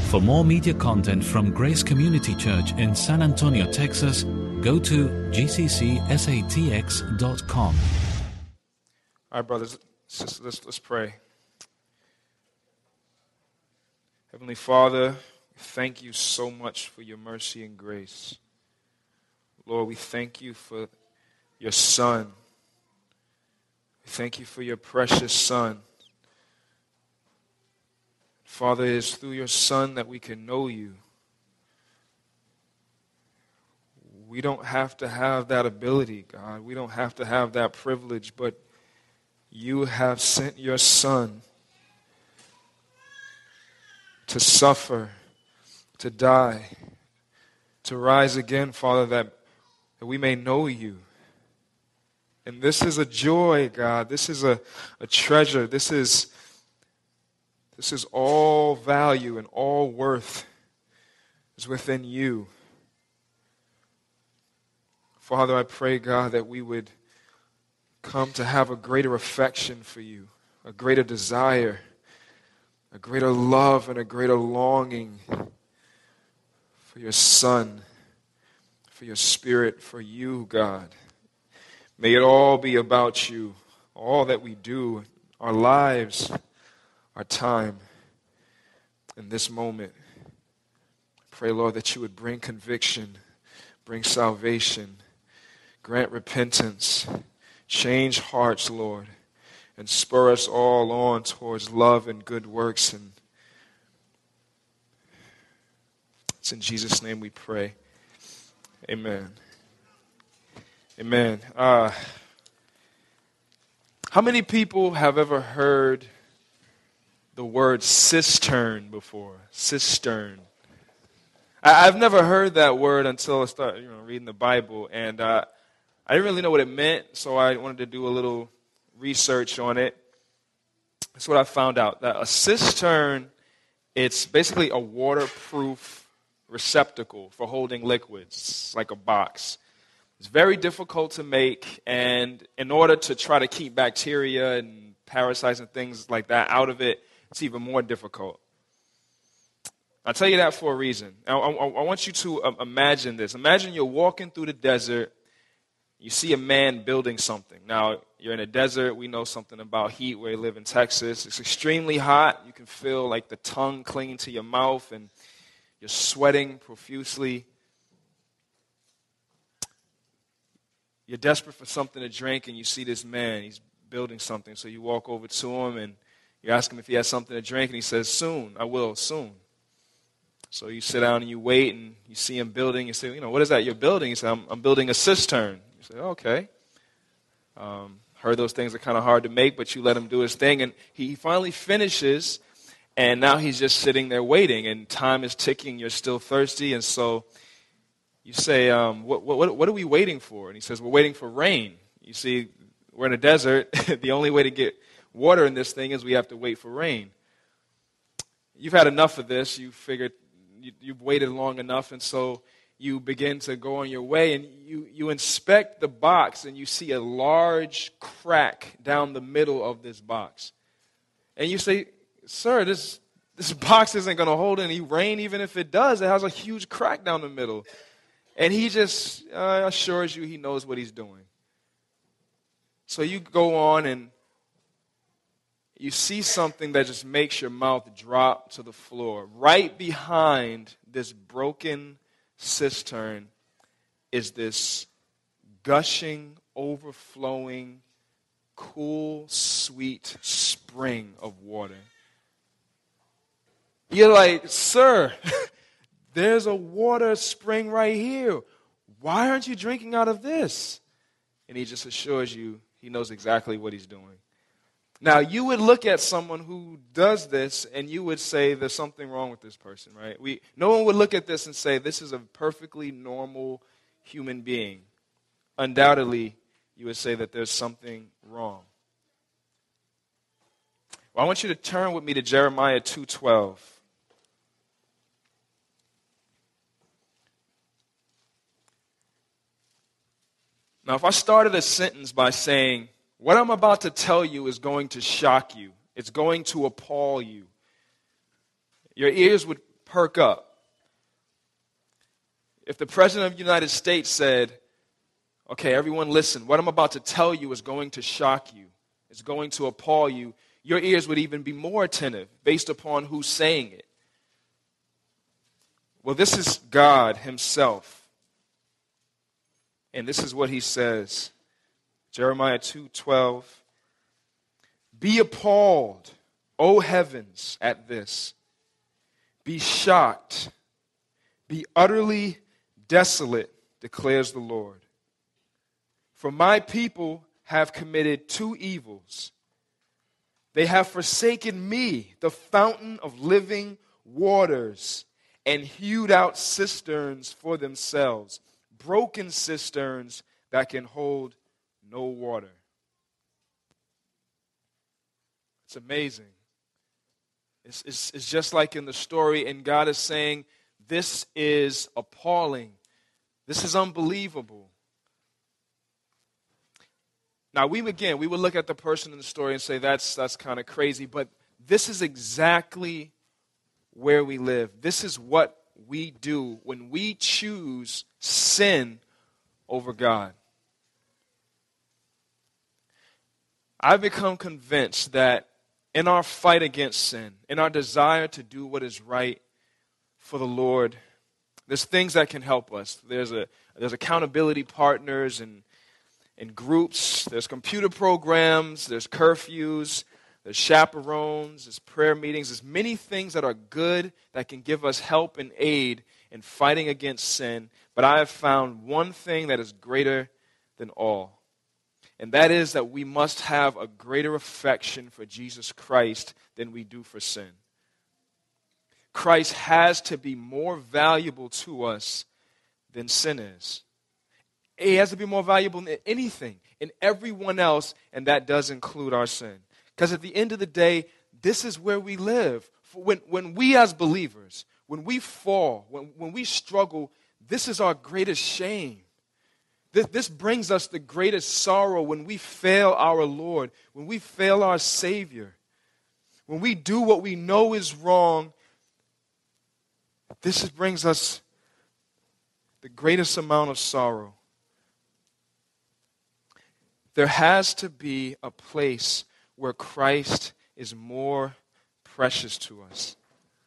For more media content from Grace Community Church in San Antonio, Texas, go to gccsatx.com. All right, brothers, let's pray. Heavenly Father, thank you so much for your mercy and grace. Lord, we thank you for your Son. We thank you for your precious Son. Father, it is through your Son that we can know you. We don't have to have that ability, God. We don't have to have that privilege, but you have sent your Son to suffer, to die, to rise again, Father, that we may know you. And this is a joy, God. This is a treasure. This is all value and all worth is within you. Father, I pray, God, that we would come to have a greater affection for you, a greater desire, a greater love, and a greater longing for your Son, for your Spirit, for you, God. May it all be about you, all that we do, our lives, our time, in this moment. Pray, Lord, that you would bring conviction, bring salvation, grant repentance, change hearts, Lord, and spur us all on towards love and good works. And it's in Jesus' name we pray. Amen. Amen. How many people have ever heard the word cistern before? Cistern. I've never heard that word until I started reading the Bible, and I didn't really know what it meant, so I wanted to do a little research on it. That's what I found out. That a cistern, it's basically a waterproof receptacle for holding liquids. It's like a box. It's very difficult to make, and in order to try to keep bacteria and parasites and things like that out of it, it's even more difficult. I'll tell you that for a reason. I want you to imagine this. Imagine you're walking through the desert. You see a man building something. Now, you're in a desert. We know something about heat where you live in Texas. It's extremely hot. You can feel like the tongue clinging to your mouth, and you're sweating profusely. You're desperate for something to drink, and you see this man. He's building something. So you walk over to him, and you ask him if he has something to drink, and he says, soon, I will, soon. So you sit down and you wait, and you see him building. You say, what is that you're building? He said, I'm building a cistern. You say, okay. Heard those things are kind of hard to make, but you let him do his thing. And he finally finishes, and now he's just sitting there waiting, and time is ticking. You're still thirsty, and so you say, what are we waiting for? And he says, we're waiting for rain. You see, we're in a desert. The only way to get water in this thing is we have to wait for rain. You've had enough of this. You figured you've waited long enough, and so you begin to go on your way, and you inspect the box, and you see a large crack down the middle of this box. And you say, sir, this box isn't going to hold any rain. Even if it does, it has a huge crack down the middle. And he just assures you he knows what he's doing. So you go on, and you see something that just makes your mouth drop to the floor. Right behind this broken cistern is this gushing, overflowing, cool, sweet spring of water. You're like, sir, there's a water spring right here. Why aren't you drinking out of this? And he just assures you he knows exactly what he's doing. Now, you would look at someone who does this, and you would say there's something wrong with this person, right? No one would look at this and say this is a perfectly normal human being. Undoubtedly, you would say that there's something wrong. Well, I want you to turn with me to Jeremiah 2:12. Now, if I started a sentence by saying, what I'm about to tell you is going to shock you. It's going to appall you. Your ears would perk up. If the President of the United States said, okay, everyone listen, what I'm about to tell you is going to shock you. It's going to appall you. Your ears would even be more attentive based upon who's saying it. Well, this is God himself. And this is what he says. Jeremiah 2:12. Be appalled, O heavens, at this. Be shocked. Be utterly desolate, declares the Lord. For my people have committed two evils. They have forsaken me, the fountain of living waters, and hewed out cisterns for themselves, broken cisterns that can hold no water. It's amazing. It's just like in the story, and God is saying, this is appalling. This is unbelievable. Now, we would look at the person in the story and say, that's kind of crazy, but this is exactly where we live. This is what we do when we choose sin over God. I've become convinced that in our fight against sin, in our desire to do what is right for the Lord, there's things that can help us. There's accountability partners and groups. There's computer programs. There's curfews. There's chaperones. There's prayer meetings. There's many things that are good that can give us help and aid in fighting against sin. But I have found one thing that is greater than all. And that is that we must have a greater affection for Jesus Christ than we do for sin. Christ has to be more valuable to us than sin is. He has to be more valuable than anything and everyone else, and that does include our sin. Because at the end of the day, this is where we live. When we as believers, when we fall, when we struggle, this is our greatest shame. This brings us the greatest sorrow when we fail our Lord, when we fail our Savior, when we do what we know is wrong. This brings us the greatest amount of sorrow. There has to be a place where Christ is more precious to us.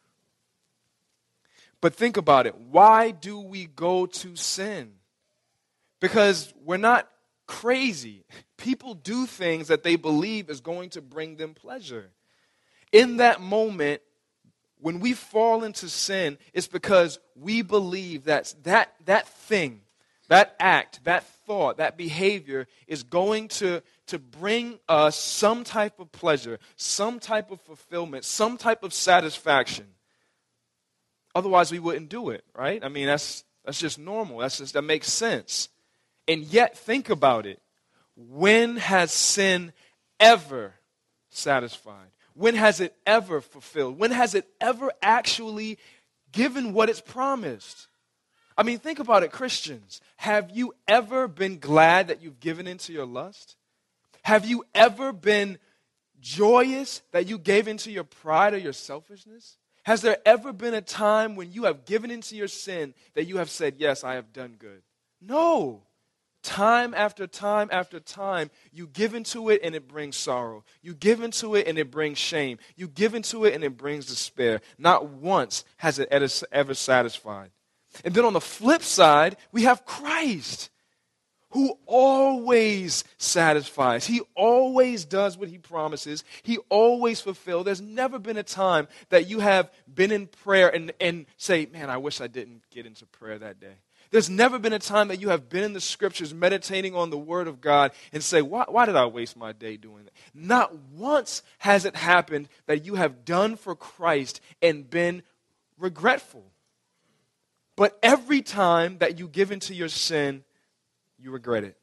But think about it. Why do we go to sin? Because we're not crazy. People do things that they believe is going to bring them pleasure. In that moment, when we fall into sin, it's because we believe that thing, that act, that thought, that behavior is going to bring us some type of pleasure, some type of fulfillment, some type of satisfaction. Otherwise, we wouldn't do it, right? I mean, that's just normal. That makes sense. And yet, think about it. When has sin ever satisfied? When has it ever fulfilled? When has it ever actually given what it's promised? I mean, think about it, Christians. Have you ever been glad that you've given into your lust? Have you ever been joyous that you gave into your pride or your selfishness? Has there ever been a time when you have given into your sin that you have said, yes, I have done good? No. Time after time after time, you give into it and it brings sorrow. You give into it and it brings shame. You give into it and it brings despair. Not once has it ever satisfied. And then on the flip side, we have Christ, who always satisfies. He always does what he promises. He always fulfills. There's never been a time that you have been in prayer and say, man, I wish I didn't get into prayer that day. There's never been a time that you have been in the scriptures meditating on the word of God and say, why did I waste my day doing that? Not once has it happened that you have done for Christ and been regretful. But every time that you give into your sin, you regret it.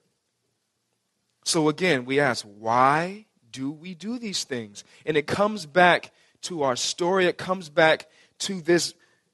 So again, we ask, why do we do these things? And it comes back to our story. It comes back to this.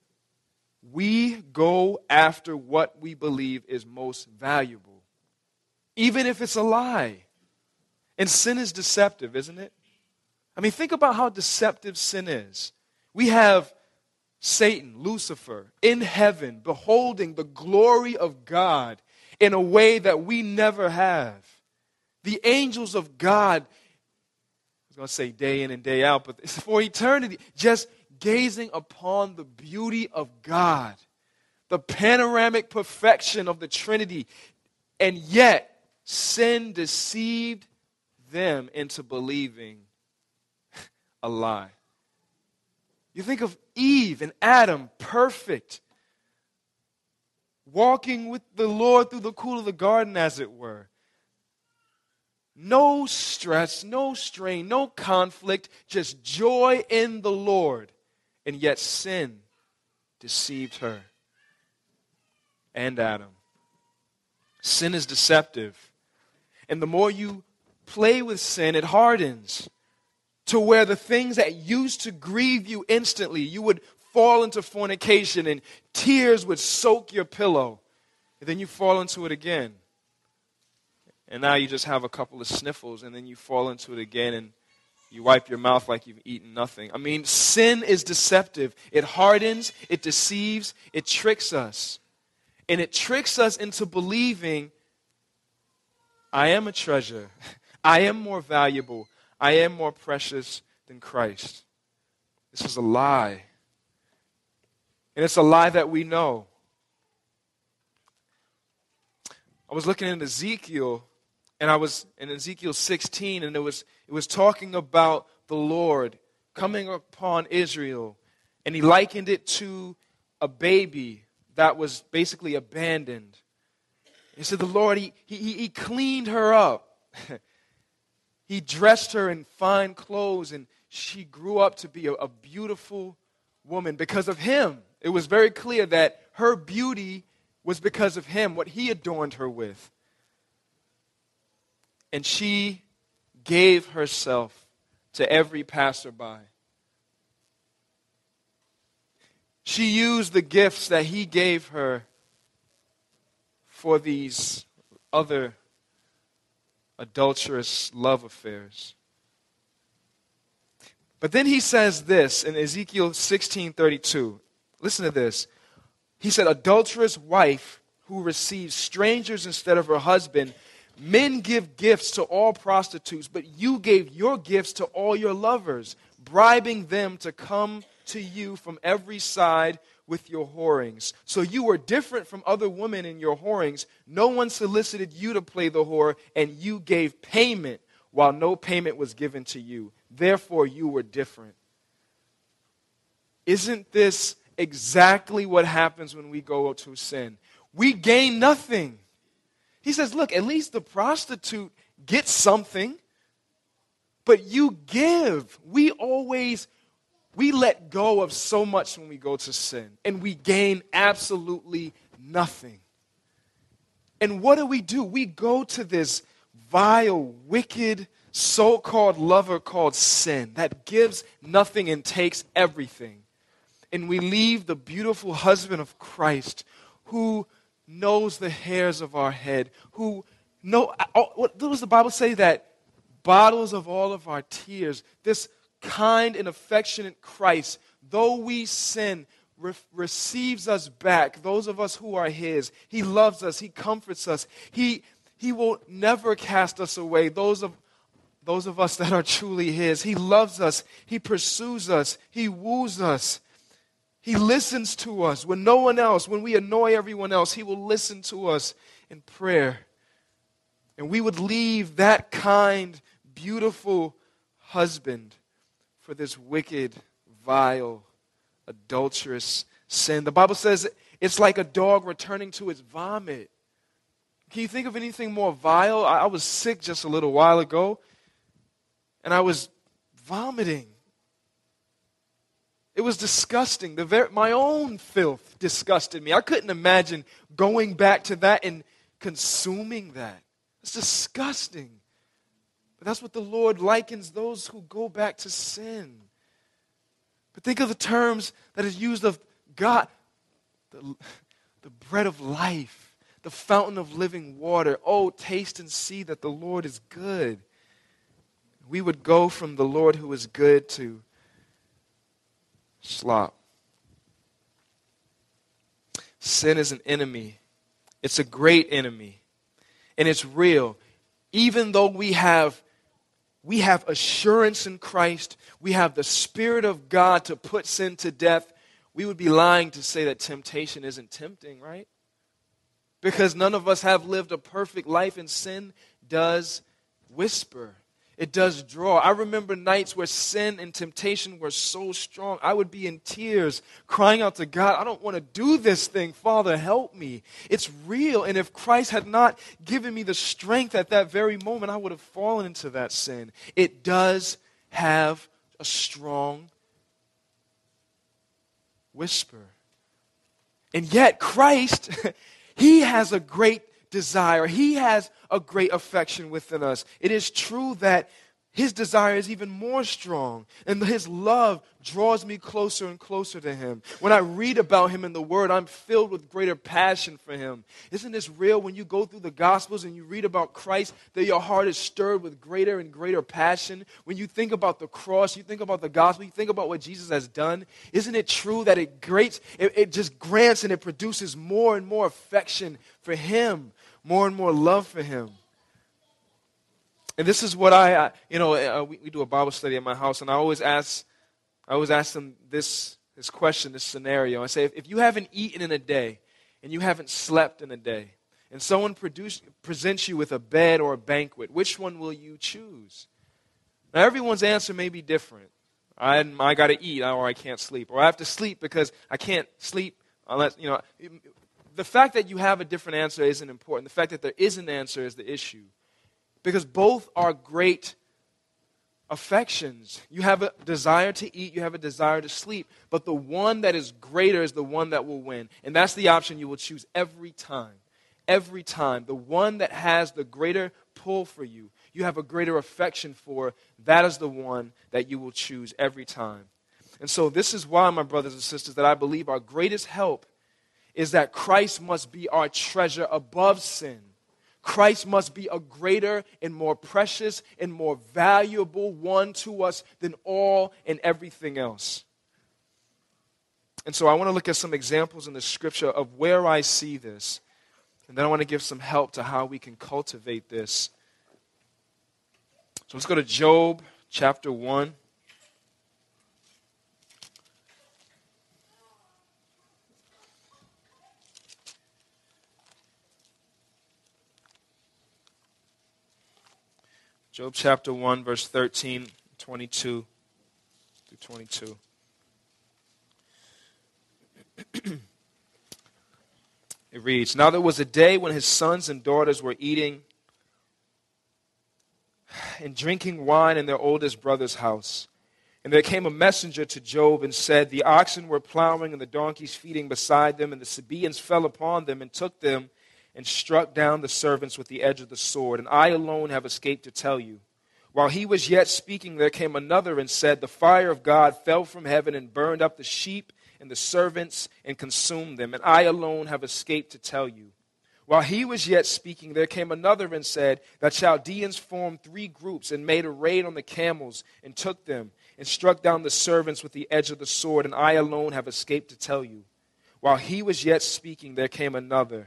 We go after what we believe is most valuable, even if it's a lie. And sin is deceptive, isn't it? I mean, think about how deceptive sin is. We have Satan, Lucifer, in heaven, beholding the glory of God in a way that we never have. The angels of God, I was going to say day in and day out, but it's for eternity, just gazing upon the beauty of God, the panoramic perfection of the Trinity, and yet sin deceived them into believing a lie. You think of Eve and Adam, perfect, walking with the Lord through the cool of the garden, as it were. No stress, no strain, no conflict, just joy in the Lord. And yet sin deceived her and Adam. Sin is deceptive. And the more you play with sin, it hardens to where the things that used to grieve you instantly, you would fall into fornication and tears would soak your pillow. And then you fall into it again. And now you just have a couple of sniffles, and then you fall into it again, and you wipe your mouth like you've eaten nothing. I mean, sin is deceptive. It hardens, it deceives, it tricks us. And it tricks us into believing, I am a treasure. I am more valuable. I am more precious than Christ. This is a lie. And it's a lie that we know. I was looking at Ezekiel, and I was in Ezekiel 16, and it was talking about the Lord coming upon Israel, and he likened it to a baby that was basically abandoned. He said the Lord, he cleaned her up. He dressed her in fine clothes, and she grew up to be a beautiful woman because of him. It was very clear that her beauty was because of him, what he adorned her with. And she gave herself to every passerby. She used the gifts that he gave her for these other adulterous love affairs. But then he says this in Ezekiel 16:32. Listen to this. He said, adulterous wife who receives strangers instead of her husband, men give gifts to all prostitutes, but you gave your gifts to all your lovers, bribing them to come to you from every side with your whorings. So you were different from other women in your whorings. No one solicited you to play the whore, and you gave payment while no payment was given to you. Therefore, you were different. Isn't this exactly what happens when we go to sin? We gain nothing. He says, look, at least the prostitute gets something, but you give. We let go of so much when we go to sin, and we gain absolutely nothing. And what do? We go to this vile, wicked, so-called lover called sin that gives nothing and takes everything. And we leave the beautiful husband of Christ who knows the hairs of our head, what does the Bible say? That bottles of all of our tears, this kind and affectionate Christ, though we sin, receives us back, those of us who are his. He loves us. He comforts us. He will never cast us away, those of us that are truly his. He loves us. He pursues us. He woos us. He listens to us when no one else, when we annoy everyone else, he will listen to us in prayer. And we would leave that kind, beautiful husband for this wicked, vile, adulterous sin. The Bible says it's like a dog returning to its vomit. Can you think of anything more vile? I was sick just a little while ago, and I was vomiting. It was disgusting. My own filth disgusted me. I couldn't imagine going back to that and consuming that. It's disgusting. But that's what the Lord likens those who go back to sin. But think of the terms that is used of God, the bread of life, the fountain of living water. Oh, taste and see that the Lord is good. We would go from the Lord who is good to slop. Sin is an enemy. It's a great enemy. And it's real. Even though we have assurance in Christ, we have the Spirit of God to put sin to death, we would be lying to say that temptation isn't tempting, right? Because none of us have lived a perfect life, and sin does whisper. It does draw. I remember nights where sin and temptation were so strong, I would be in tears, crying out to God, I don't want to do this thing. Father, help me. It's real. And if Christ had not given me the strength at that very moment, I would have fallen into that sin. It does have a strong whisper. And yet Christ, He has a great desire. He has a great affection within us. It is true that His desire is even more strong, and His love draws me closer and closer to Him. When I read about Him in the Word, I'm filled with greater passion for Him. Isn't this real? When you go through the Gospels and you read about Christ, that your heart is stirred with greater and greater passion. When you think about the cross, you think about the Gospel, you think about what Jesus has done. Isn't it true that it just grants and it produces more and more affection for Him, more and more love for Him? And this is what we do a Bible study at my house, and I always ask them this question, this scenario. I say, if you haven't eaten in a day, and you haven't slept in a day, and someone presents you with a bed or a banquet, which one will you choose? Now, everyone's answer may be different. I got to eat, or I can't sleep, or I have to sleep because I can't sleep unless, the fact that you have a different answer isn't important. The fact that there is an answer is the issue. Because both are great affections. You have a desire to eat, you have a desire to sleep, but the one that is greater is the one that will win. And that's the option you will choose every time. Every time. The one that has the greater pull for you, you have a greater affection for, that is the one that you will choose every time. And so this is why, my brothers and sisters, that I believe our greatest help is that Christ must be our treasure above sin. Christ must be a greater and more precious and more valuable one to us than all and everything else. And so I want to look at some examples in the Scripture of where I see this. And then I want to give some help to how we can cultivate this. So let's go to Job chapter 1. Job chapter 1, verse 13, 22 through 22. It reads, Now there was a day when his sons and daughters were eating and drinking wine in their oldest brother's house. And there came a messenger to Job and said, The oxen were plowing and the donkeys feeding beside them, and the Sabaeans fell upon them and took them and struck down the servants with the edge of the sword, and I alone have escaped to tell you. While he was yet speaking, there came another and said, The fire of God fell from heaven and burned up the sheep and the servants and consumed them, and I alone have escaped to tell you. While he was yet speaking, there came another and said, The Chaldeans formed 3 groups and made a raid on the camels and took them and struck down the servants with the edge of the sword, and I alone have escaped to tell you. While he was yet speaking, there came another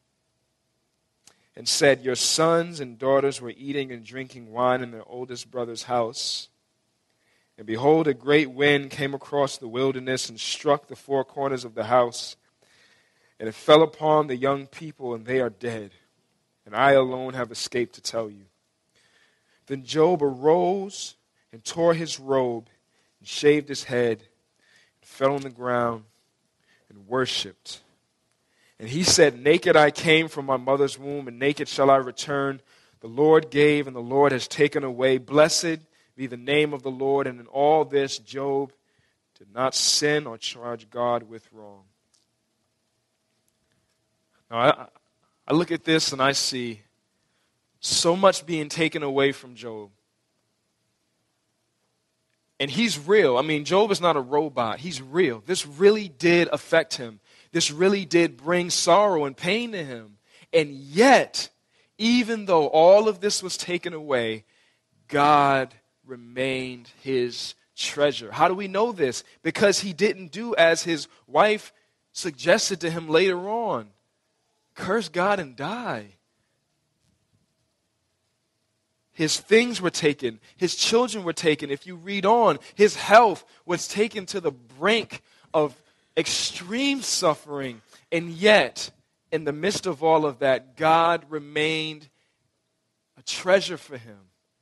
and said, Your sons and daughters were eating and drinking wine in their oldest brother's house. And behold, a great wind came across the wilderness and struck the 4 corners of the house. And it fell upon the young people, and they are dead. And I alone have escaped to tell you. Then Job arose and tore his robe and shaved his head and fell on the ground and worshipped. And he said, Naked I came from my mother's womb, and naked shall I return. The Lord gave, and the Lord has taken away. Blessed be the name of the Lord. And in all this, Job did not sin or charge God with wrong. Now, I look at this and I see so much being taken away from Job. And he's real. I mean, Job is not a robot. He's real. This really did affect him. This really did bring sorrow and pain to him. And yet, even though all of this was taken away, God remained his treasure. How do we know this? Because he didn't do as his wife suggested to him later on, curse God and die. His things were taken. His children were taken. If you read on, his health was taken to the brink of extreme suffering. And yet, in the midst of all of that, God remained a treasure for him.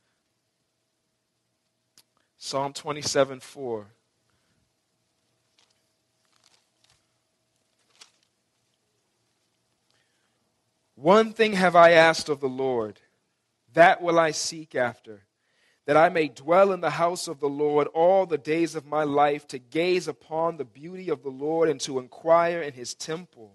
Psalm 27:4. One thing have I asked of the Lord, that will I seek after, that I may dwell in the house of the Lord all the days of my life, to gaze upon the beauty of the Lord and to inquire in his temple.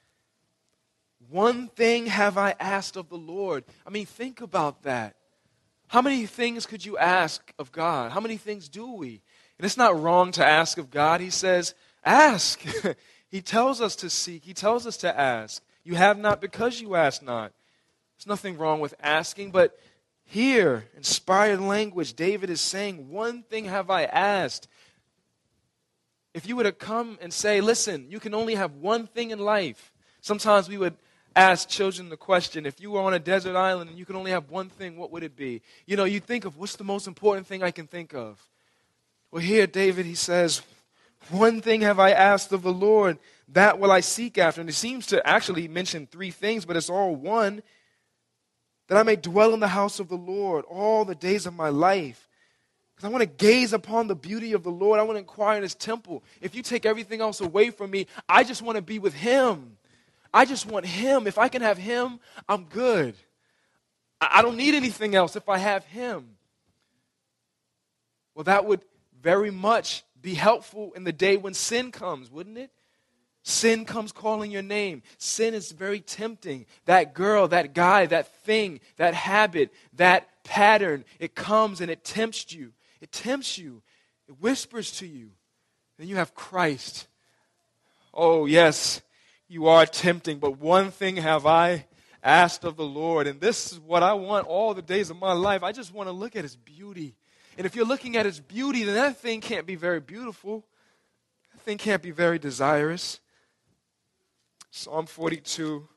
One thing have I asked of the Lord. I mean, think about that. How many things could you ask of God? How many things do we? And it's not wrong to ask of God. He says, ask. He tells us to seek. He tells us to ask. You have not because you ask not. There's nothing wrong with asking, but here, inspired language, David is saying, one thing have I asked. If you were to come and say, listen, you can only have one thing in life. Sometimes we would ask children the question, if you were on a desert island and you could only have one thing, what would it be? You know, you think of, what's the most important thing I can think of? Well, here, David, he says, one thing have I asked of the Lord, that will I seek after. And it seems to actually mention three things, but it's all one. That I may dwell in the house of the Lord all the days of my life. Because I want to gaze upon the beauty of the Lord. I want to inquire in his temple. If you take everything else away from me, I just want to be with him. I just want him. If I can have him, I'm good. I don't need anything else if I have him. Well, that would very much be helpful in the day when sin comes, wouldn't it? Sin comes calling your name. Sin is very tempting. That girl, that guy, that thing, that habit, that pattern, it comes and it tempts you. It tempts you. It whispers to you. Then you have Christ. Oh, yes, you are tempting, but one thing have I asked of the Lord, and this is what I want all the days of my life. I just want to look at his beauty. And if you're looking at his beauty, then that thing can't be very beautiful. That thing can't be very desirous. Psalm 42,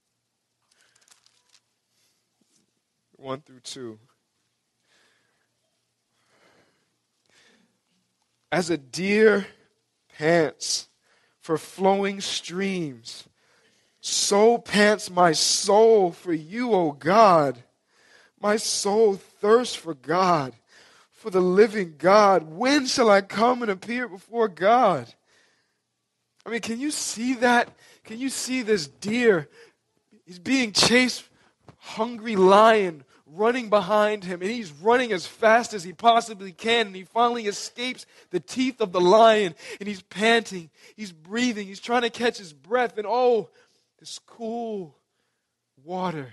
1-2. As a deer pants for flowing streams, so pants my soul for you, O God. My soul thirsts for God, for the living God. When shall I come and appear before God? I mean, can you see that? Can you see this deer? He's being chased, hungry lion running behind him, and he's running as fast as he possibly can, and he finally escapes the teeth of the lion, and he's panting, he's breathing, he's trying to catch his breath, and oh, this cool water.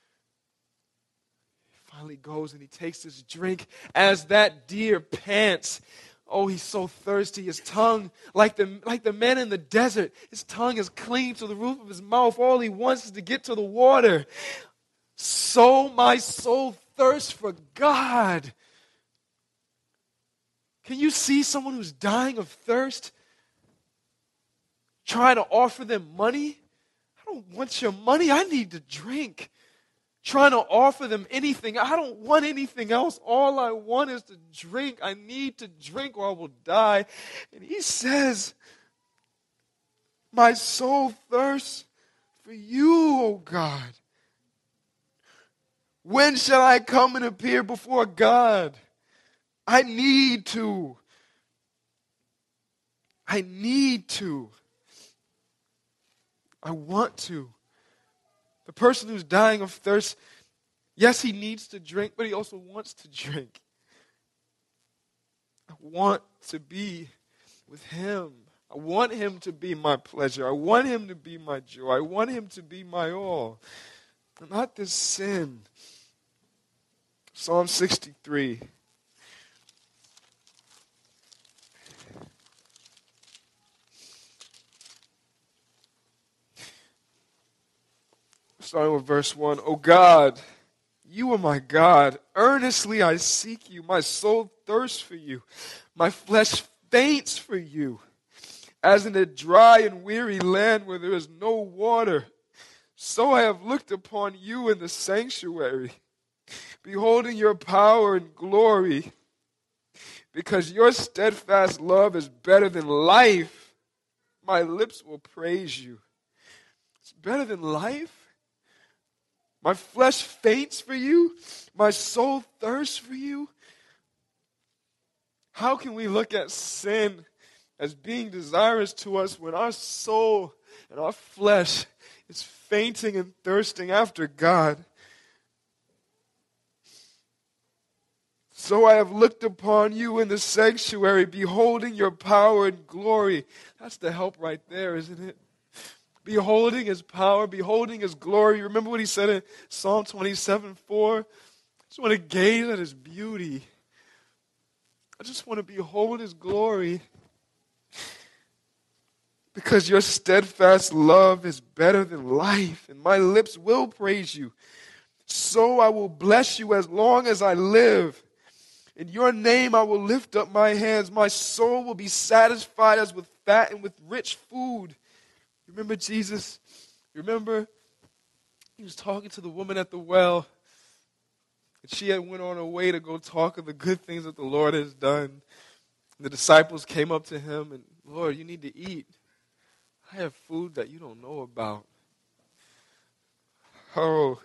He finally goes and he takes this drink as that deer pants. Oh, he's so thirsty. His tongue, like the man in the desert, his tongue is clinging to the roof of his mouth. All he wants is to get to the water. So my soul thirsts for God. Can you see someone who's dying of thirst? Trying to offer them money? I don't want your money. I need to drink. Trying to offer them anything. I don't want anything else. All I want is to drink. I need to drink or I will die. And he says, my soul thirsts for you, O God. When shall I come and appear before God? I need to. I need to. I want to. The person who's dying of thirst, yes, he needs to drink, but he also wants to drink. I want to be with him. I want him to be my pleasure. I want him to be my joy. I want him to be my all. Not this sin. Psalm 63. Starting with verse 1. O God, you are my God. Earnestly I seek you. My soul thirsts for you. My flesh faints for you. As in a dry and weary land where there is no water, so I have looked upon you in the sanctuary, beholding your power and glory. Because your steadfast love is better than life, my lips will praise you. It's better than life. My flesh faints for you. My soul thirsts for you. How can we look at sin as being desirous to us when our soul and our flesh is fainting and thirsting after God? So I have looked upon you in the sanctuary, beholding your power and glory. That's the help right there, isn't it? Beholding his power, beholding his glory. Remember what he said in Psalm 27:4? I just want to gaze at his beauty. I just want to behold his glory. Because your steadfast love is better than life, and my lips will praise you. So I will bless you as long as I live. In your name I will lift up my hands. My soul will be satisfied as with fat and with rich food. Remember Jesus? Remember? He was talking to the woman at the well. And she had went on her way to go talk of the good things that the Lord has done. And the disciples came up to him and, Lord, you need to eat. I have food that you don't know about. Oh.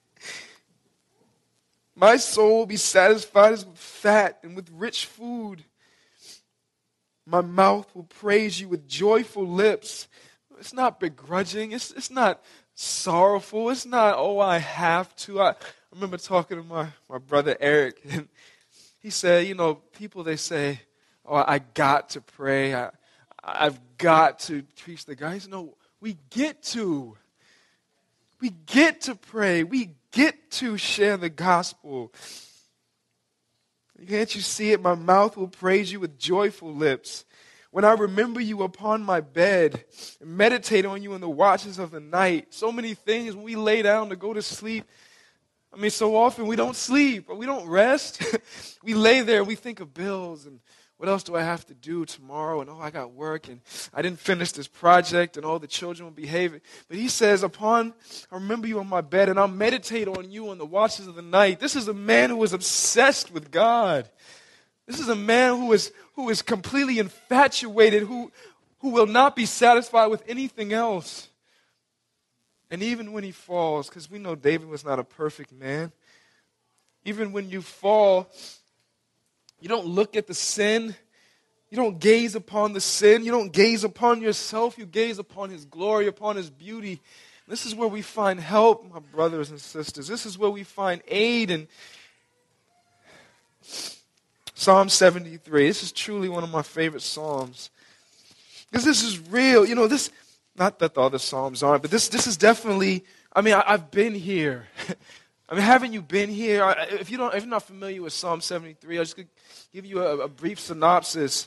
My soul will be satisfied as with fat and with rich food. My mouth will praise you with joyful lips. It's not begrudging. It's not sorrowful. It's not, oh, I have to. I remember talking to my brother Eric, and he said, you know, people, they say, oh, I got to pray. I've got to preach the gospel. No, we get to. We get to pray. We get to share the gospel. Can't you see it? My mouth will praise you with joyful lips. When I remember you upon my bed and meditate on you in the watches of the night. So many things when we lay down to go to sleep. I mean, so often we don't sleep or we don't rest. We lay there and we think of bills and what else do I have to do tomorrow? And I got work and I didn't finish this project and all the children will behave. But he says, I remember you on my bed and I'll meditate on you in the watches of the night. This is a man who is obsessed with God. This is a man who is completely infatuated, who will not be satisfied with anything else. And even when he falls, because we know David was not a perfect man, even when you fall, you don't look at the sin. You don't gaze upon the sin. You don't gaze upon yourself. You gaze upon his glory, upon his beauty. This is where we find help, my brothers and sisters. This is where we find aid. And Psalm 73. This is truly one of my favorite psalms. Because this is real. You know, this, not that the other psalms aren't, but this is definitely, I mean, I've been here. I mean, haven't you been here? If you're not familiar with Psalm 73, I'll just give you a brief synopsis.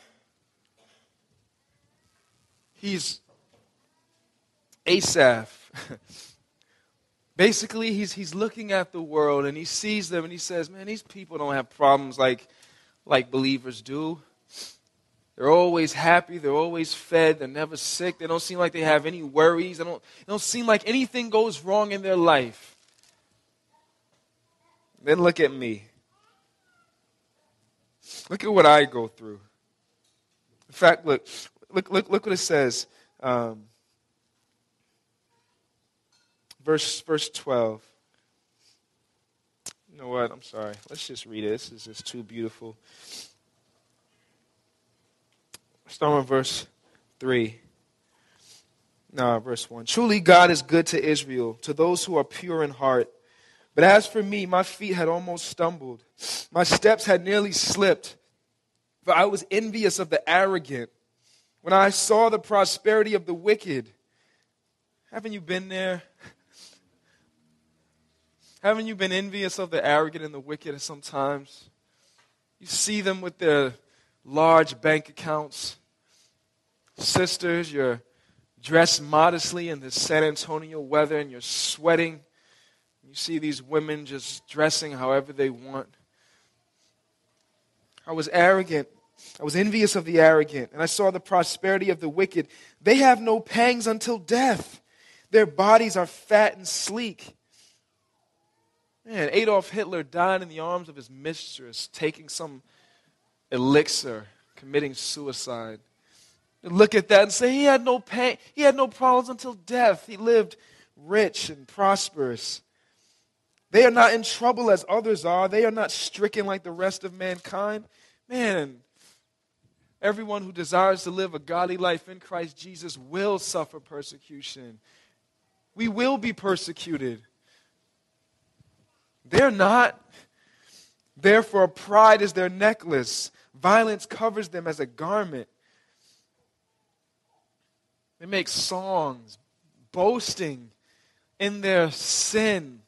He's Asaph. Basically, he's looking at the world and he sees them and he says, man, these people don't have problems like believers do. They're always happy. They're always fed. They're never sick. They don't seem like they have any worries. They don't seem like anything goes wrong in their life. Then look at me. Look at what I go through. In fact, look what it says. Verse 12. You know what? I'm sorry. Let's just read it. This is just too beautiful. Start with verse 3. No, verse 1. Truly God is good to Israel, to those who are pure in heart. But as for me, my feet had almost stumbled. My steps had nearly slipped. For I was envious of the arrogant when I saw the prosperity of the wicked. Haven't you been there? Haven't you been envious of the arrogant and the wicked sometimes? You see them with their large bank accounts. Sisters, you're dressed modestly in the San Antonio weather and you're sweating. You see these women just dressing however they want. I was arrogant I was envious of the arrogant, and I saw the prosperity of the wicked. They have no pangs until death. Their bodies are fat and sleek. Man, Adolf Hitler died in the arms of his mistress, taking some elixir, committing suicide. And look at that and say he had no pain, he had no problems until death. He lived rich and prosperous. They are not in trouble as others are. They are not stricken like the rest of mankind. Man, everyone who desires to live a godly life in Christ Jesus will suffer persecution. We will be persecuted. They're not. Therefore, pride is their necklace. Violence covers them as a garment. They make songs boasting in their sin,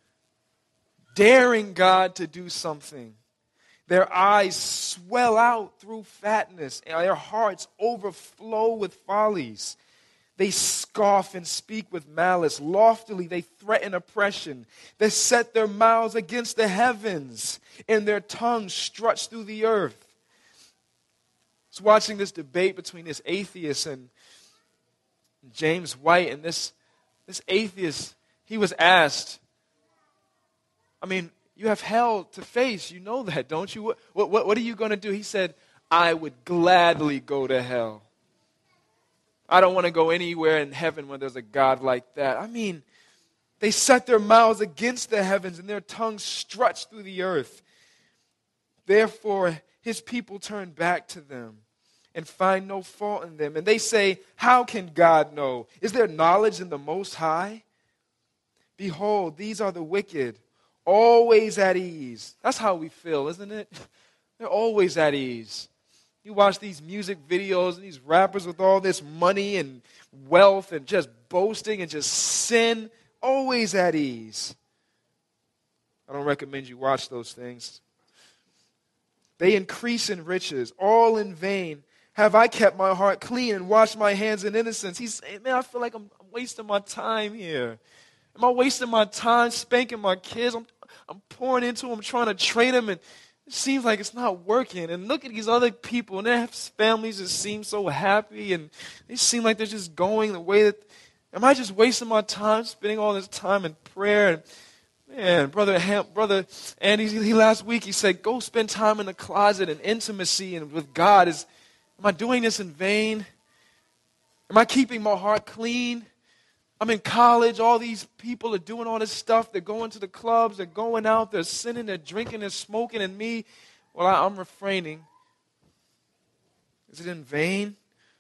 daring God to do something. Their eyes swell out through fatness, and their hearts overflow with follies. They scoff and speak with malice. Loftily they threaten oppression. They set their mouths against the heavens, and their tongues struts through the earth. I was watching this debate between this atheist and James White, and this atheist, he was asked, I mean, you have hell to face. You know that, don't you? What are you going to do? He said, I would gladly go to hell. I don't want to go anywhere in heaven when there's a God like that. I mean, they set their mouths against the heavens and their tongues struts through the earth. Therefore, his people turn back to them and find no fault in them. And they say, how can God know? Is there knowledge in the Most High? Behold, these are the wicked, always at ease. That's how we feel, isn't it? They're always at ease. You watch these music videos and these rappers with all this money and wealth and just boasting and just sin, always at ease. I don't recommend you watch those things. They increase in riches, all in vain. Have I kept my heart clean and washed my hands in innocence? He's saying, man, I feel like I'm wasting my time here. Am I wasting my time spanking my kids? I'm pouring into them, trying to train them, and it seems like it's not working. And look at these other people, and their families just seem so happy, and they seem like they're just going the way that, am I just wasting my time, spending all this time in prayer? And man, Brother Andy, he last week, he said, go spend time in the closet and intimacy and with God. Am I doing this in vain? Am I keeping my heart clean? I'm in college. All these people are doing all this stuff. They're going to the clubs. They're going out. They're sinning. They're drinking. They're smoking. And me, well, I'm refraining. Is it in vain?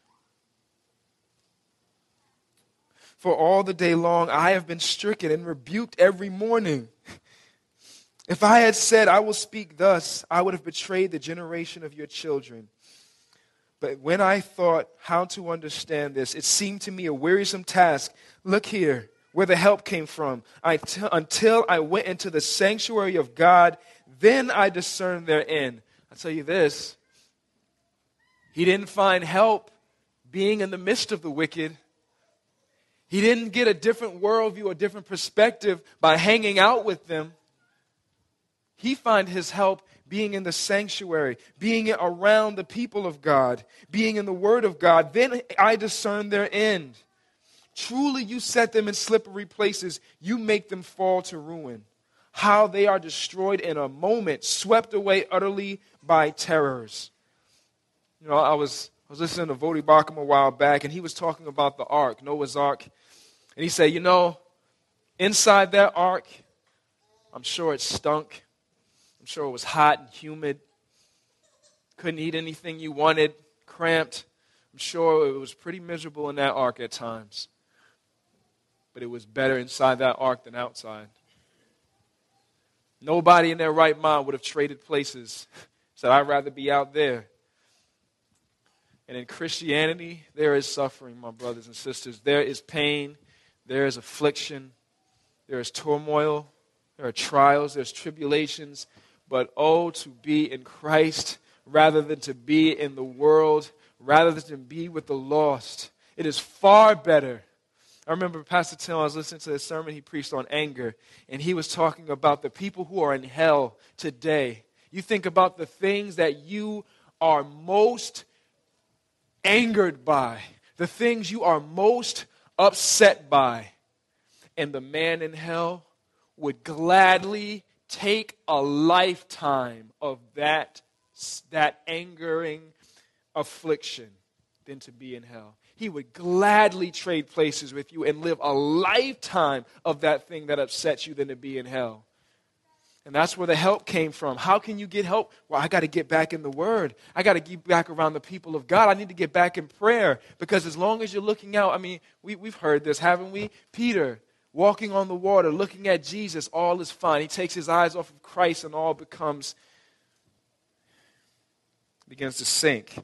For all the day long I have been stricken and rebuked every morning. If I had said, I will speak thus, I would have betrayed the generation of your children. But when I thought how to understand this, it seemed to me a wearisome task. Look here, where the help came from. Until I went into the sanctuary of God, then I discerned their end. I'll tell you this. He didn't find help being in the midst of the wicked. He didn't get a different worldview, a different perspective by hanging out with them. He found his help being in the sanctuary, being around the people of God, being in the Word of God. Then I discern their end. Truly you set them in slippery places. You make them fall to ruin. How they are destroyed in a moment, swept away utterly by terrors. You know, I was listening to Voddie Baucham a while back, and he was talking about the ark, Noah's ark. And he said, you know, inside that ark, I'm sure it stunk. I'm sure it was hot and humid. Couldn't eat anything you wanted, cramped. I'm sure it was pretty miserable in that ark at times. But it was better inside that ark than outside. Nobody in their right mind would have traded places. Said, I'd rather be out there. And in Christianity, there is suffering, my brothers and sisters. There is pain. There is affliction. There is turmoil. There are trials. There's tribulations. But oh, to be in Christ rather than to be in the world, rather than to be with the lost. It is far better. I remember Pastor Tim, I was listening to a sermon he preached on anger, and he was talking about the people who are in hell today. You think about the things that you are most angered by, the things you are most upset by. And the man in hell would gladly take a lifetime of that angering affliction than to be in hell. He would gladly trade places with you and live a lifetime of that thing that upsets you than to be in hell. And that's where the help came from. How can you get help? Well, I got to get back in the Word. I got to get back around the people of God. I need to get back in prayer. Because as long as you're looking out, I mean, we've heard this, haven't we? Peter, walking on the water, looking at Jesus, all is fine. He takes his eyes off of Christ and all begins to sink.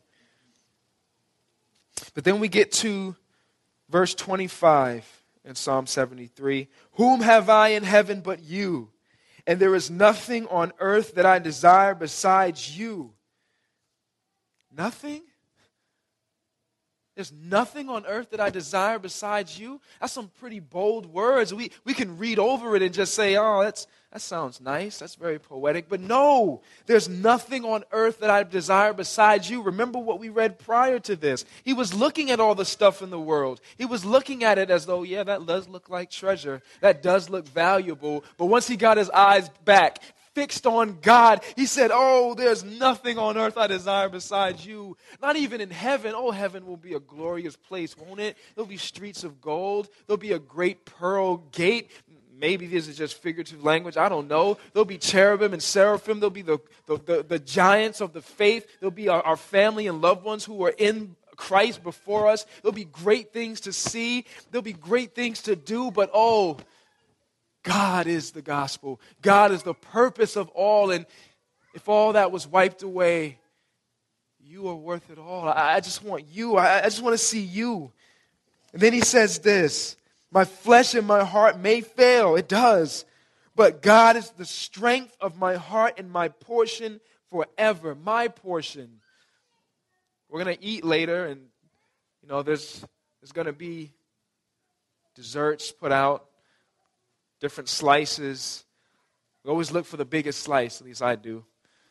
But then we get to verse 25 in Psalm 73. Whom have I in heaven but you? And there is nothing on earth that I desire besides you. Nothing? There's nothing on earth that I desire besides you? That's some pretty bold words. We can read over it and just say, oh, that sounds nice. That's very poetic. But no, there's nothing on earth that I desire besides you. Remember what we read prior to this. He was looking at all the stuff in the world. He was looking at it as though, yeah, that does look like treasure. That does look valuable. But once he got his eyes back, fixed on God, he said, oh, there's nothing on earth I desire besides you. Not even in heaven. Oh, heaven will be a glorious place, won't it? There'll be streets of gold. There'll be a great pearl gate. Maybe this is just figurative language. I don't know. There'll be cherubim and seraphim. There'll be the giants of the faith. There'll be our family and loved ones who are in Christ before us. There'll be great things to see. There'll be great things to do. But oh, God is the gospel. God is the purpose of all. And if all that was wiped away, you are worth it all. I just want you. I just want to see you. And then he says this, my flesh and my heart may fail. It does. But God is the strength of my heart and my portion forever. My portion. We're going to eat later, and there's going to be desserts put out. Different slices. We always look for the biggest slice, at least I do.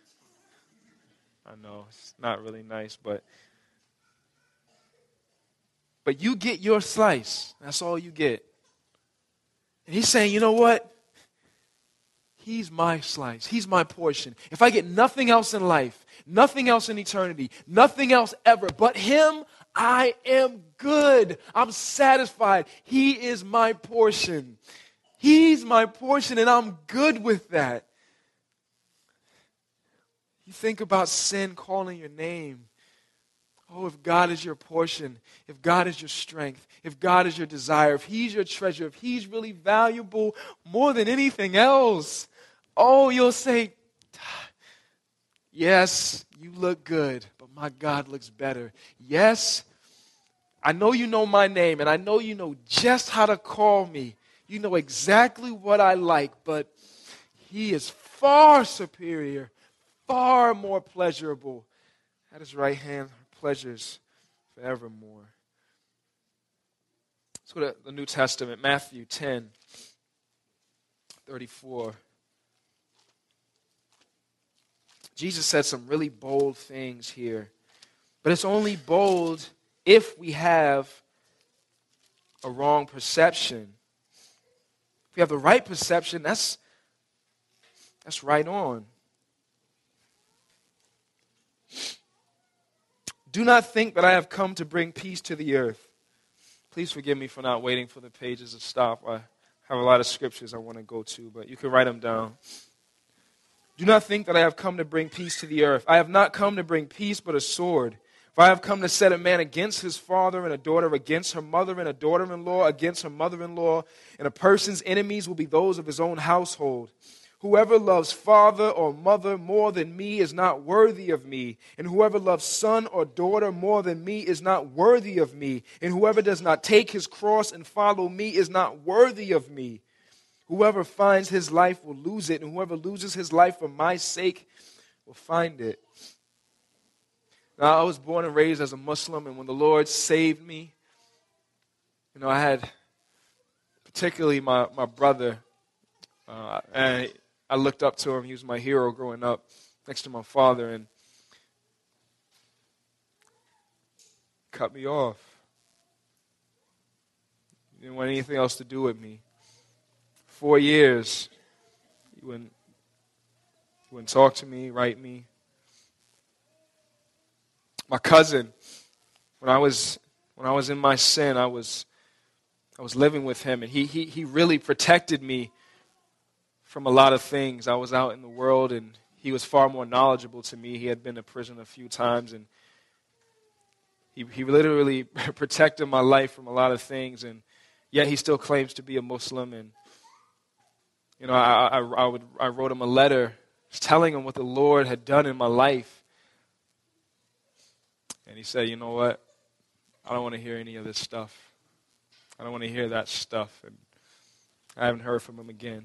I know, it's not really nice, but you get your slice. That's all you get. And he's saying, you know what? He's my slice. He's my portion. If I get nothing else in life, nothing else in eternity, nothing else ever but him, I am good. I'm satisfied. He is my portion. He's my portion, and I'm good with that. You think about sin calling your name. Oh, if God is your portion, if God is your strength, if God is your desire, if he's your treasure, if he's really valuable more than anything else, oh, you'll say, yes, you look good, but my God looks better. Yes, I know you know my name, and I know you know just how to call me. You know exactly what I like, but he is far superior, far more pleasurable. At his right hand are pleasures forevermore. Let's go to the New Testament, Matthew 10:34. Jesus said some really bold things here, but it's only bold if we have a wrong perception. If we have the right perception, that's right on. Do not think that I have come to bring peace to the earth. Please forgive me for not waiting for the pages to stop. I have a lot of scriptures I want to go to, but you can write them down. Do not think that I have come to bring peace to the earth. I have not come to bring peace, but a sword. For I have come to set a man against his father, and a daughter against her mother, and a daughter-in-law against her mother-in-law, and a person's enemies will be those of his own household. Whoever loves father or mother more than me is not worthy of me, and whoever loves son or daughter more than me is not worthy of me, and whoever does not take his cross and follow me is not worthy of me. Whoever finds his life will lose it, and whoever loses his life for my sake will find it. Now, I was born and raised as a Muslim, and when the Lord saved me, I had particularly my brother, and I looked up to him. He was my hero growing up next to my father, and cut me off. He didn't want anything else to do with me. 4 years, he wouldn't talk to me, write me. My cousin, when I was in my sin, I was living with him, and he really protected me from a lot of things. I was out in the world, and he was far more knowledgeable to me. He had been to prison a few times, and he literally protected my life from a lot of things, and yet he still claims to be a Muslim. And I wrote him a letter telling him what the Lord had done in my life. And he said, you know what? I don't want to hear any of this stuff. I don't want to hear that stuff. And I haven't heard from him again.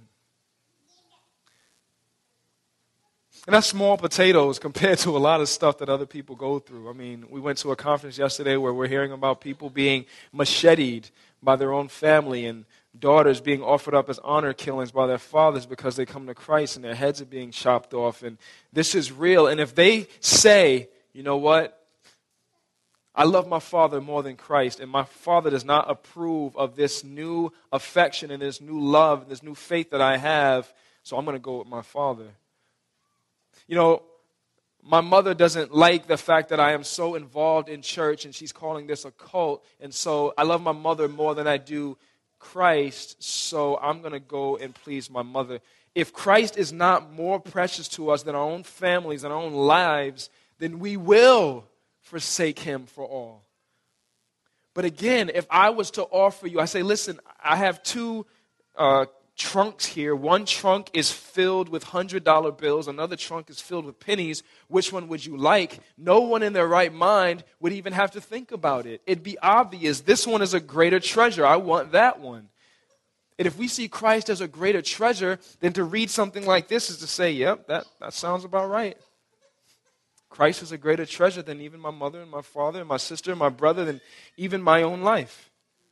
And that's small potatoes compared to a lot of stuff that other people go through. I mean, we went to a conference yesterday where we're hearing about people being macheted by their own family and daughters being offered up as honor killings by their fathers because they come to Christ and their heads are being chopped off. And this is real. And if they say, you know what? I love my father more than Christ, and my father does not approve of this new affection and this new love and this new faith that I have, so I'm going to go with my father. You know, my mother doesn't like the fact that I am so involved in church, and she's calling this a cult, and so I love my mother more than I do Christ, so I'm going to go and please my mother. If Christ is not more precious to us than our own families and our own lives, then we will forsake him for all. But again, if I was to offer you, I say, listen, I have two trunks here. One trunk is filled with $100 bills. Another trunk is filled with pennies. Which one would you like? No one in their right mind would even have to think about it. It'd be obvious. This one is a greater treasure. I want that one. And if we see Christ as a greater treasure, then to read something like this is to say, yep, that sounds about right. Christ is a greater treasure than even my mother and my father and my sister and my brother, than even my own life.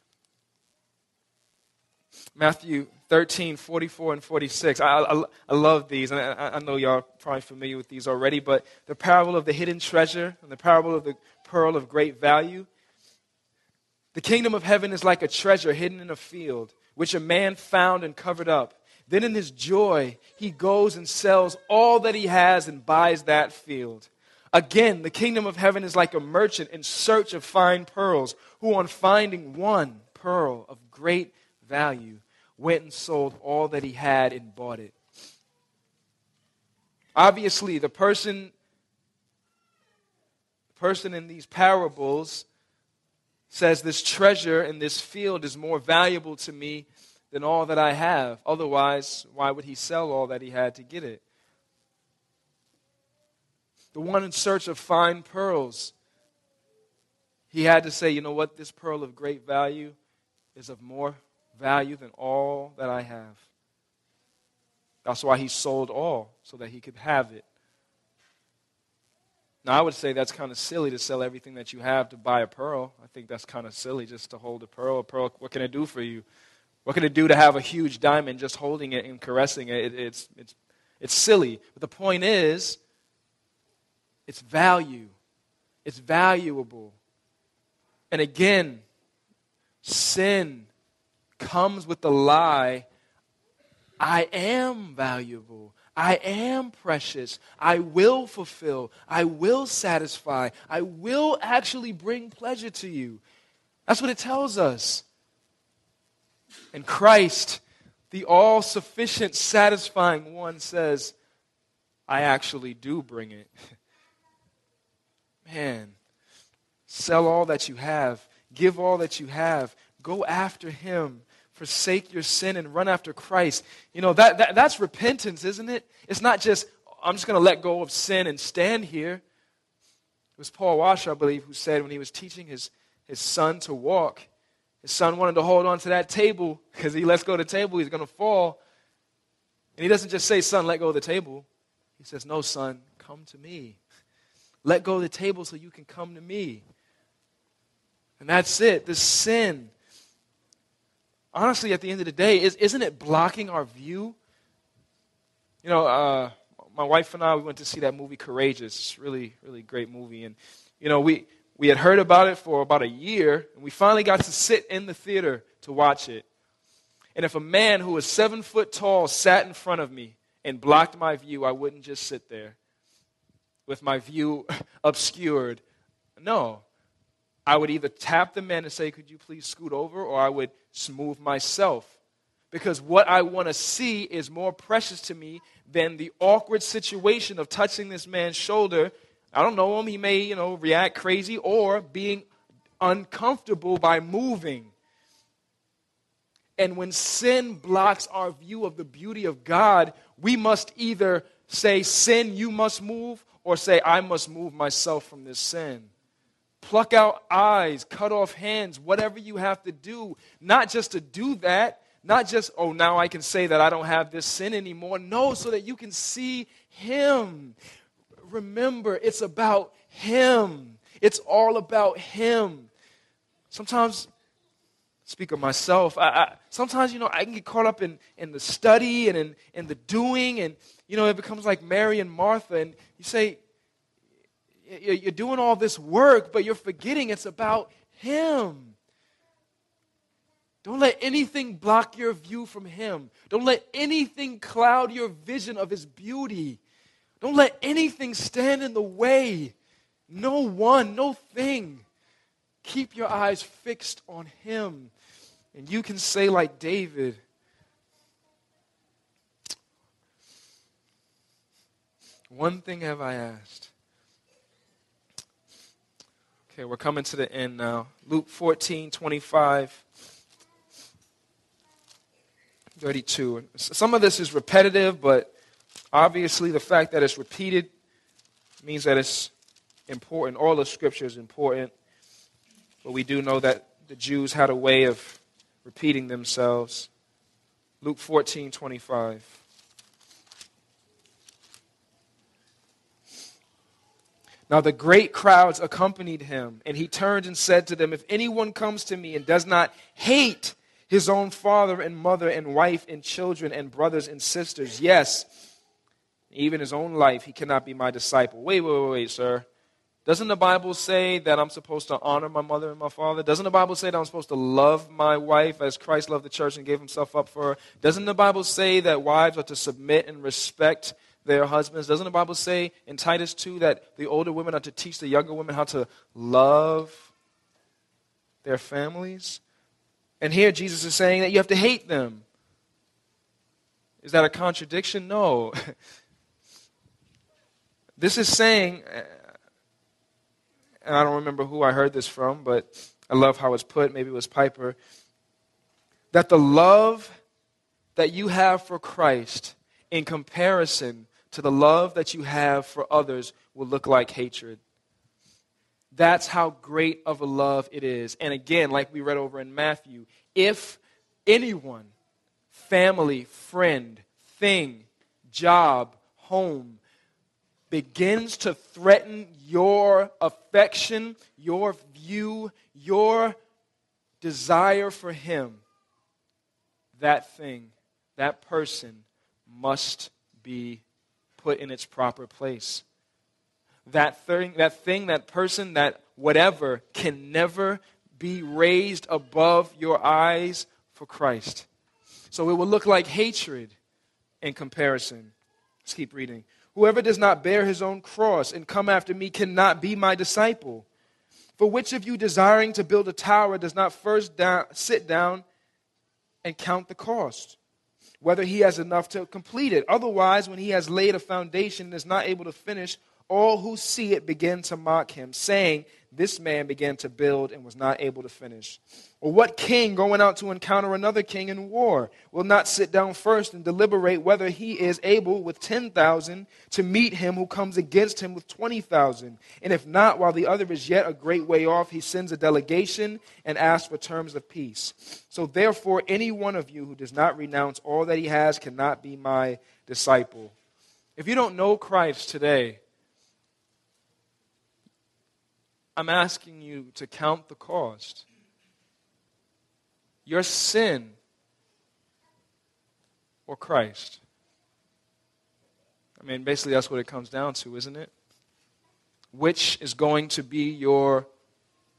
Matthew 13, 44 and 46. I love these, and I know y'all are probably familiar with these already, but the parable of the hidden treasure and the parable of the pearl of great value. The kingdom of heaven is like a treasure hidden in a field, which a man found and covered up. Then in his joy, he goes and sells all that he has and buys that field. Again, the kingdom of heaven is like a merchant in search of fine pearls, who on finding one pearl of great value, went and sold all that he had and bought it. Obviously, the person in these parables says this treasure in this field is more valuable to me than all that I have. Otherwise, why would he sell all that he had to get it? The one in search of fine pearls, he had to say, you know what, this pearl of great value is of more value than all that I have. That's why he sold all, so that he could have it. Now, I would say that's kind of silly to sell everything that you have to buy a pearl. I think that's kind of silly just to hold a pearl. A pearl, what can it do for you? What can it do to have a huge diamond just holding it and caressing it? It's silly. But the point is, it's value. It's valuable. And again, sin comes with the lie, I am valuable. I am precious. I will fulfill. I will satisfy. I will actually bring pleasure to you. That's what it tells us. And Christ, the all-sufficient, satisfying one, says, I actually do bring it. Man, sell all that you have. Give all that you have. Go after him. Forsake your sin and run after Christ. You know, that's repentance, isn't it? It's not just, I'm just going to let go of sin and stand here. It was Paul Washer, I believe, who said when he was teaching his son to walk, his son wanted to hold on to that table because he lets go of the table, he's going to fall. And he doesn't just say, son, let go of the table. He says, no, son, come to me. Let go of the table so you can come to me. And that's it. The sin, honestly, at the end of the day, isn't it blocking our view? You know, my wife and I, we went to see that movie Courageous. It's a really, really great movie. And, you know, we We had heard about it for about a year, and we finally got to sit in the theater to watch it. And if a man who was 7 foot tall sat in front of me and blocked my view, I wouldn't just sit there with my view obscured. No. I would either tap the man and say, could you please scoot over, or I would move myself. Because what I want to see is more precious to me than the awkward situation of touching this man's shoulder. I don't know him. He may, react crazy, or being uncomfortable by moving. And when sin blocks our view of the beauty of God, we must either say, sin, you must move, or say, I must move myself from this sin. Pluck out eyes, cut off hands, whatever you have to do. Not just to do that, not just, now I can say that I don't have this sin anymore. No, so that you can see Him. Remember, it's about Him. It's all about Him. Sometimes, speak of myself, sometimes, I can get caught up in the study and in the doing, and, it becomes like Mary and Martha, and you say, you're doing all this work, but you're forgetting it's about Him. Don't let anything block your view from Him. Don't let anything cloud your vision of His beauty. Don't let anything stand in the way. No one, no thing. Keep your eyes fixed on Him. And you can say like David, one thing have I asked. Okay, we're coming to the end now. Luke 14:25. 32. Some of this is repetitive, but obviously the fact that it's repeated means that it's important. All of Scripture is important. But we do know that the Jews had a way of repeating themselves. Luke 14:25. Now the great crowds accompanied him, and he turned and said to them, if anyone comes to me and does not hate his own father and mother and wife and children and brothers and sisters, yes, even his own life, he cannot be my disciple. Wait, sir. Doesn't the Bible say that I'm supposed to honor my mother and my father? Doesn't the Bible say that I'm supposed to love my wife as Christ loved the church and gave himself up for her? Doesn't the Bible say that wives are to submit and respect their husbands? Doesn't the Bible say in Titus 2 that the older women are to teach the younger women how to love their families? And here Jesus is saying that you have to hate them. Is that a contradiction? No. This is saying, and I don't remember who I heard this from, but I love how it's put, maybe it was Piper, that the love that you have for Christ in comparison to the love that you have for others will look like hatred. That's how great of a love it is. And again, like we read over in Matthew, if anyone, family, friend, thing, job, home, begins to threaten your affection, your view, your desire for Him, that thing, that person must be put in its proper place. That thing, that person, that whatever can never be raised above your eyes for Christ. So it will look like hatred in comparison. Let's keep reading. Whoever does not bear his own cross and come after me cannot be my disciple. For which of you desiring to build a tower does not first sit down and count the cost, whether he has enough to complete it? Otherwise, when he has laid a foundation and is not able to finish, all who see it begin to mock him, saying, this man began to build and was not able to finish. Or what king going out to encounter another king in war will not sit down first and deliberate whether he is able with 10,000 to meet him who comes against him with 20,000? And if not, while the other is yet a great way off, he sends a delegation and asks for terms of peace. So therefore, any one of you who does not renounce all that he has cannot be my disciple. If you don't know Christ today, I'm asking you to count the cost. Your sin or Christ. I mean, basically that's what it comes down to, isn't it? Which is going to be your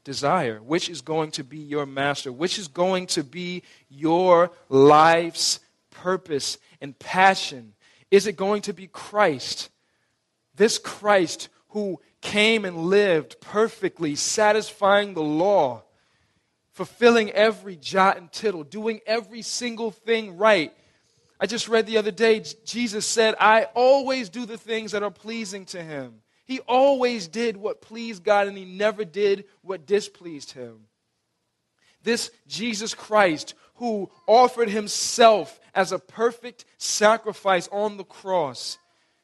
desire? Which is going to be your master? Which is going to be your life's purpose and passion? Is it going to be Christ? This Christ who came and lived perfectly, satisfying the law, fulfilling every jot and tittle, doing every single thing right. I just read the other day, Jesus said, I always do the things that are pleasing to him. He always did what pleased God, and he never did what displeased him. This Jesus Christ, who offered himself as a perfect sacrifice on the cross,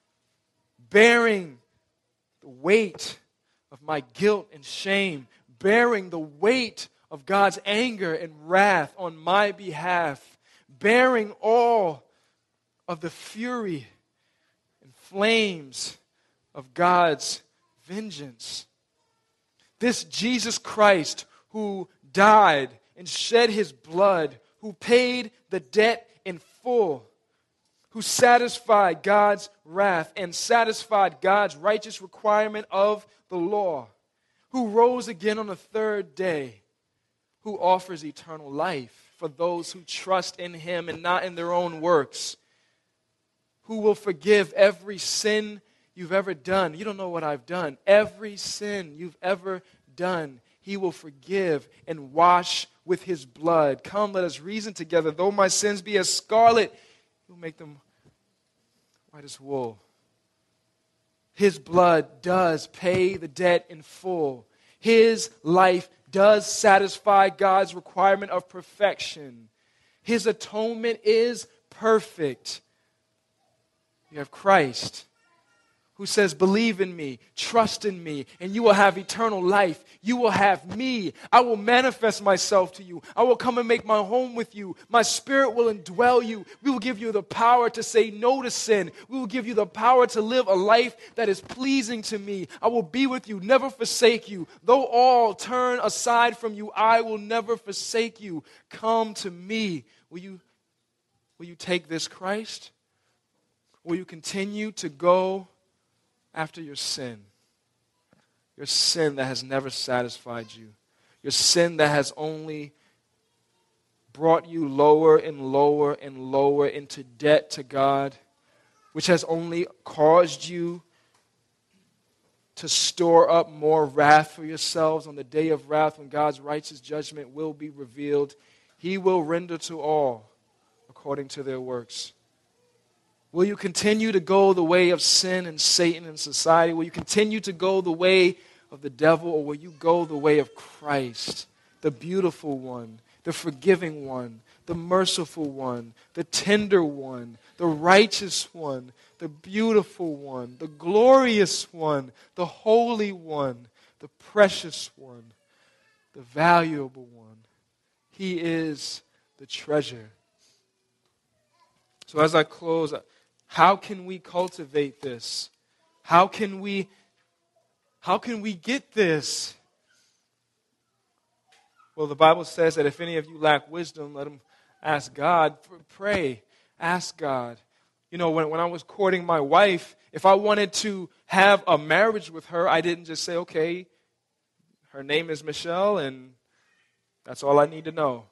bearing the weight of my guilt and shame, bearing the weight of God's anger and wrath on my behalf, bearing all of the fury and flames of God's vengeance. This Jesus Christ who died and shed his blood, who paid the debt in full, who satisfied God's wrath and satisfied God's righteous requirement of the law, who rose again on the third day, who offers eternal life for those who trust in him and not in their own works, who will forgive every sin you've ever done. You don't know what I've done. Every sin you've ever done, he will forgive and wash with his blood. Come, let us reason together. Though my sins be as scarlet, he'll make them white as wool. His blood does pay the debt in full. His life does satisfy God's requirement of perfection. His atonement is perfect. You have Christ, who says, believe in me, trust in me, and you will have eternal life. You will have me. I will manifest myself to you. I will come and make my home with you. My spirit will indwell you. We will give you the power to say no to sin. We will give you the power to live a life that is pleasing to me. I will be with you, never forsake you. Though all turn aside from you, I will never forsake you. Come to me. Will you take this Christ? Will you continue to go after your sin that has never satisfied you, your sin that has only brought you lower and lower and lower into debt to God, which has only caused you to store up more wrath for yourselves on the day of wrath when God's righteous judgment will be revealed. He will render to all according to their works. Will you continue to go the way of sin and Satan and society? Will you continue to go the way of the devil, or will you go the way of Christ, the beautiful one, the forgiving one, the merciful one, the tender one, the righteous one, the beautiful one, the glorious one, the holy one, the precious one, the valuable one? He is the treasure. So as I close, how can we cultivate this? How can we get this? Well, the Bible says that if any of you lack wisdom, let him ask God. Pray. Ask God. You know, when I was courting my wife, if I wanted to have a marriage with her, I didn't just say, okay, her name is Michelle, and that's all I need to know.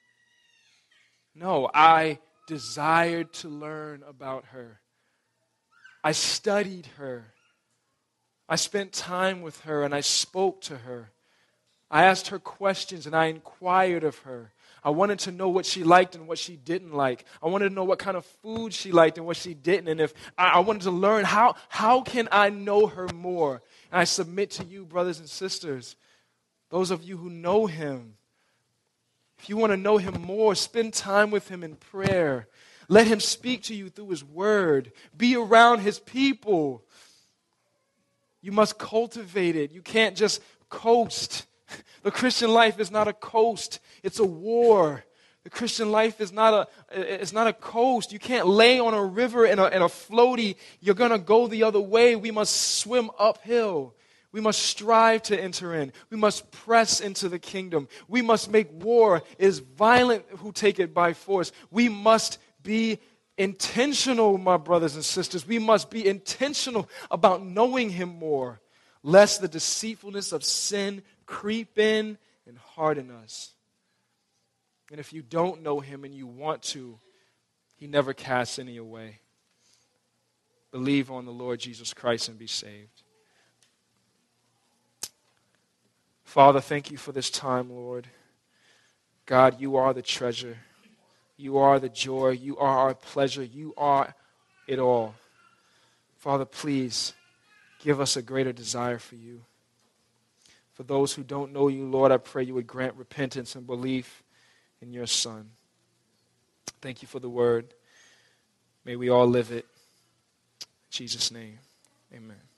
No, I desired to learn about her. I studied her. I spent time with her and I spoke to her. I asked her questions and I inquired of her. I wanted to know what she liked and what she didn't like. I wanted to know what kind of food she liked and what she didn't. And if I wanted to learn how can I know her more? And I submit to you, brothers and sisters, those of you who know him, if you want to know him more, spend time with him in prayer. Let him speak to you through his word. Be around his people. You must cultivate it. You can't just coast. The Christian life is not a coast. It's a war. The Christian life is not a coast. You can't lay on a river in a floaty. You're going to go the other way. We must swim uphill. We must strive to enter in. We must press into the kingdom. We must make war. It is violent who take it by force. We must be intentional, my brothers and sisters. We must be intentional about knowing him more, lest the deceitfulness of sin creep in and harden us. And if you don't know him and you want to, he never casts any away. Believe on the Lord Jesus Christ and be saved. Father, thank you for this time, Lord. God, you are the treasure. You are the joy. You are our pleasure. You are it all. Father, please give us a greater desire for you. For those who don't know you, Lord, I pray you would grant repentance and belief in your Son. Thank you for the word. May we all live it. In Jesus' name, amen.